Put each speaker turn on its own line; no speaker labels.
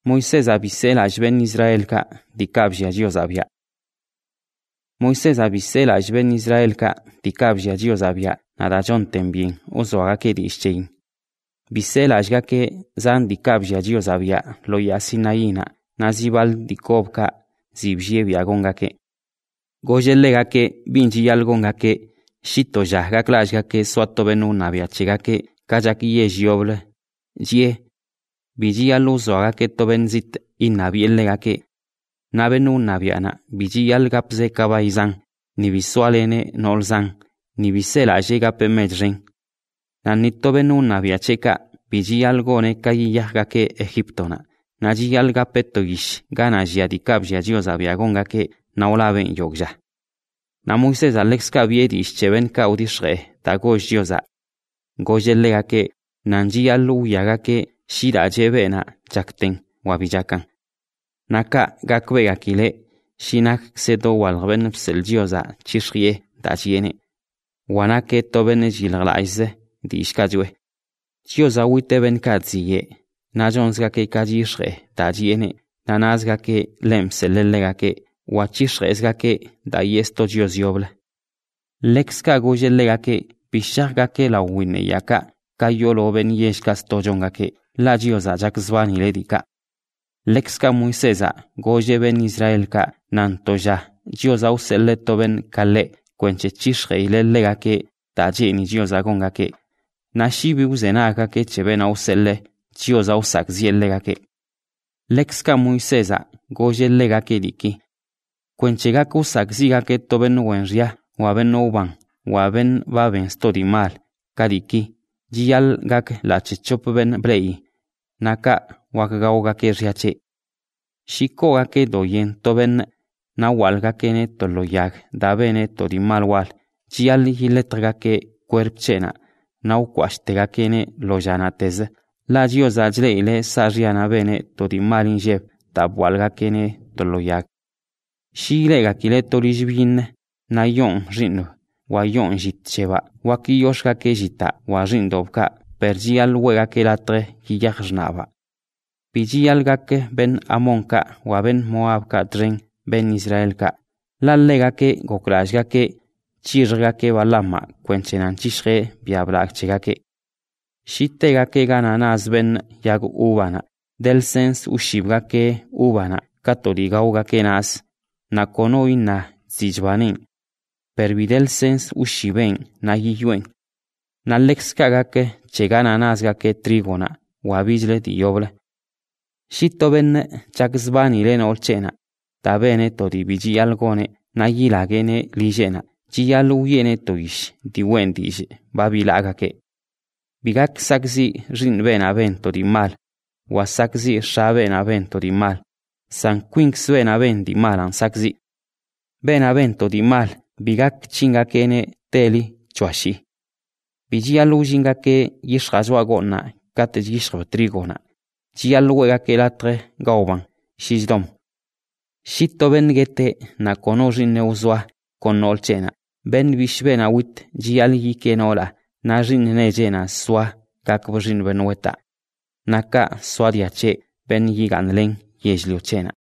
Moisésa bisela'ch ben Israel ka dikabzia Dios bia. Moisésa bisela'ch ben Israel ka dikabzia Dios bia nada chonten bien uzoagake dixchein. Bisela'chgake zan dikabzia Dios bia lo ya Sinaína nazibal dikobka zibjie biagongake. Goyelegake binji algongake shito yahgaklashgake suato benu nabiachegake kayaki ye jioble ye biji aluzoagake to benzit inabielegake nabenu nabiana biji algapze kabaizan ni visualene nolzan ni bisela llega pemedren nanito benu nabiacheka biji algone kayiyahgake Egiptona naji algapetogish gana jiadikabja Diosabia naulaben yogja. Na Moises Alexka biedish cheben kaudishre tagosh Diosa. Goyelegake nanji alu yagake shira jebena jakten wabijakan. Naka gakbegakile shinak sedo walben psel Diosa chishrie dajiene. Wanake tobene jilglaize dishkajwe. Diosa witeben kadziye. Najonsgake kajishre dajiene. Nanazgake lemselelegake. Wachishresgake da yesto Dios yoble. Lexka goyelegake bishagake la wine yaka kayolo ben yeshkas tojongake la Diosa jakzvani ledika. Lexka Moisesa goye ben Israelka nantoja Diosa useleto ben kale kwenche chishre ilelegake da jeni Diosa gongake. Nashibi uzenagake chebena usele Diosa usakzielegake. Lexka Moisesa goyelegake diki. Kwenchegake usakzigake toben wenria waben uban waben baben stodimal kadiki jial gak la chichop ben brei naka wakagaogake riache shiko gake doyen toben nawalgake ne toloyag dabene todimal wal jial hiletrgake cuerpchena naukwashtegake ne loyanatez la Diosa jleile sariana bene todimal injeb tabwalgake ne toloyag Shile kile torijbin na yon rinu wa yon jitcheba wa kiyoshka ke jita wa rindobka perjial wega ke latre kiyajnaba pijial gake ben amonka wa ben moabka dren ben israelka la lega ke gokrashga ke chirga ke balama kwenchenan chishre biablak chegake shitega ke gananaz ben yag ubana del sens ushibga ke ubana katoliga uga ke nas na konoi na zijbanin, pervidel sens ushiben na yiyuen. Na lexkagake chegana nazgake trigona, wabizle dioble. Shito ben chakzbani len olchena, tabene toribiji algone, na yilagene ligena, jialu yene toish, diwendish, babilagake. Bigak sakzi rin ben avento di mal, wasakzi shaben avento di mal. San Quinx ben di malan sakzi. Benavento di mal, bigak chingakene teli chuashi. Bijialu jingake yishrazwagona, kate yishro trigona. Jialuega ke latre gauban, shizdom. Shito ben gete na konojin neuzwa konolchena. Ben bishbena wit jiali kenola, na jin nejena swa kakbjin benueta. Naka swadiache ben yiganlen yezliochena.